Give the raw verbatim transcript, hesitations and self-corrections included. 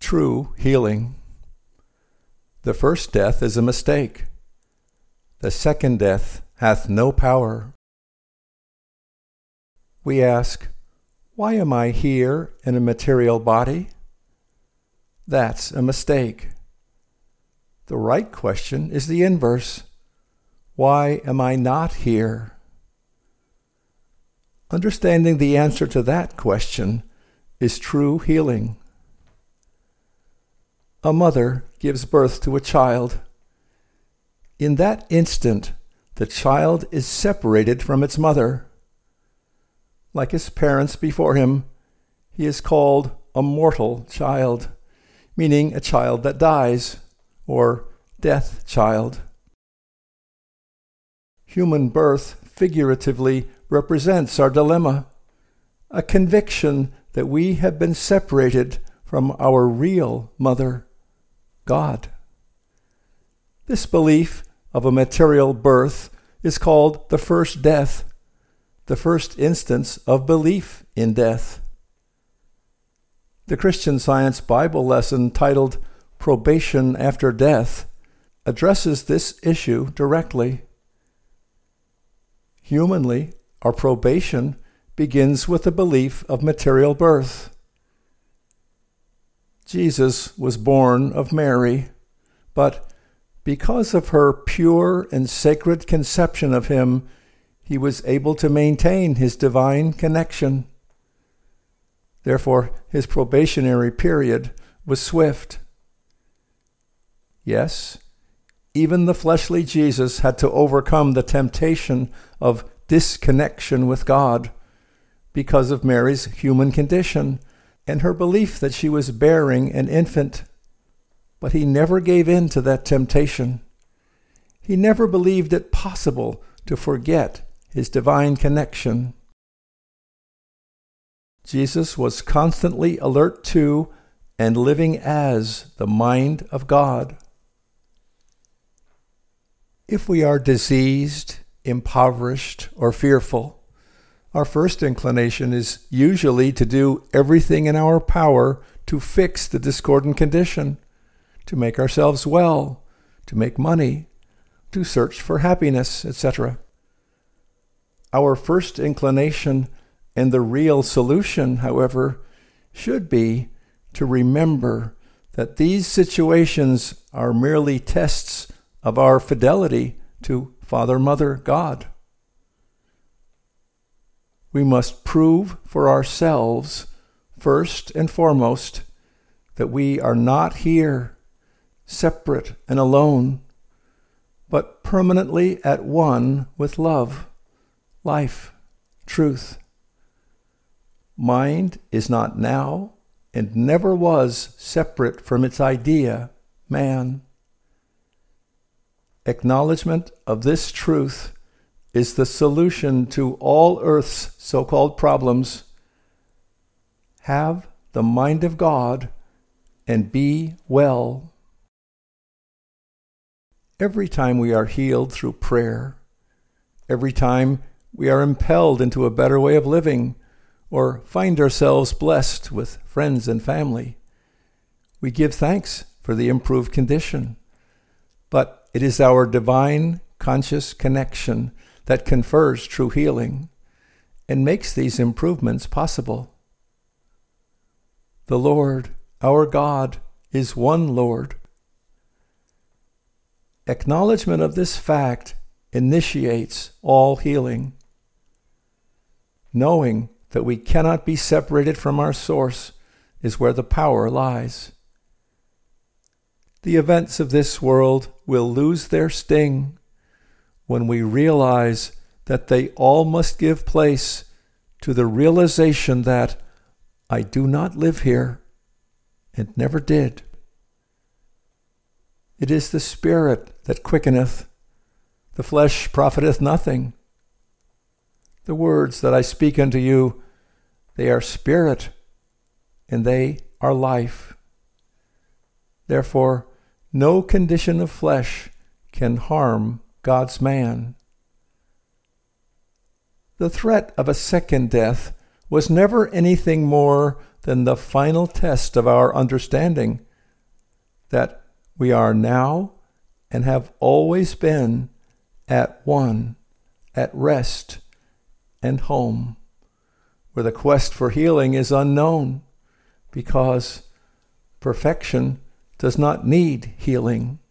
true healing. The first death is a mistake. The second death hath no power. We ask, why am I here in a material body? That's a mistake. The right question is the inverse. Why am I not here? Understanding the answer to that question is true healing. A mother gives birth to a child. In that instant, the child is separated from its mother. Like his parents before him, he is called a mortal child, meaning a child that dies, or death child. Human birth figuratively represents our dilemma, a conviction that we have been separated from our real mother, God. This belief of a material birth is called the first death, the first instance of belief in death. The Christian Science Bible lesson titled Probation After Death addresses this issue directly. Humanly, our probation begins with the belief of material birth. Jesus was born of Mary, but because of her pure and sacred conception of him, he was able to maintain his divine connection. Therefore, his probationary period was swift. Yes, even the fleshly Jesus had to overcome the temptation of disconnection with God because of Mary's human condition and her belief that she was bearing an infant. But he never gave in to that temptation. He never believed it possible to forget his divine connection. Jesus was constantly alert to and living as the mind of God. If we are diseased, impoverished, or fearful, our first inclination is usually to do everything in our power to fix the discordant condition, to make ourselves well, to make money, to search for happiness, et cetera. Our first inclination and the real solution, however, should be to remember that these situations are merely tests of our fidelity to Father, Mother, God. We must prove for ourselves, first and foremost, that we are not here, separate and alone, but permanently at one with love, life, truth. Mind is not now and never was separate from its idea, man. Acknowledgement of this truth is the solution to all Earth's so-called problems. Have the mind of God and be well. Every time we are healed through prayer, every time we are impelled into a better way of living, or find ourselves blessed with friends and family, we give thanks for the improved condition. But it is our divine conscious connection that confers true healing and makes these improvements possible. The Lord, our God, is one Lord. Acknowledgement of this fact initiates all healing. Knowing that we cannot be separated from our source is where the power lies. The events of this world will lose their sting when we realize that they all must give place to the realization that I do not live here and never did. It is the Spirit that quickeneth, the flesh profiteth nothing. The words that I speak unto you, they are spirit, and they are life. Therefore, no condition of flesh can harm God's man. The threat of a second death was never anything more than the final test of our understanding that we are now and have always been at one, at rest and home, where the quest for healing is unknown because perfection does not need healing.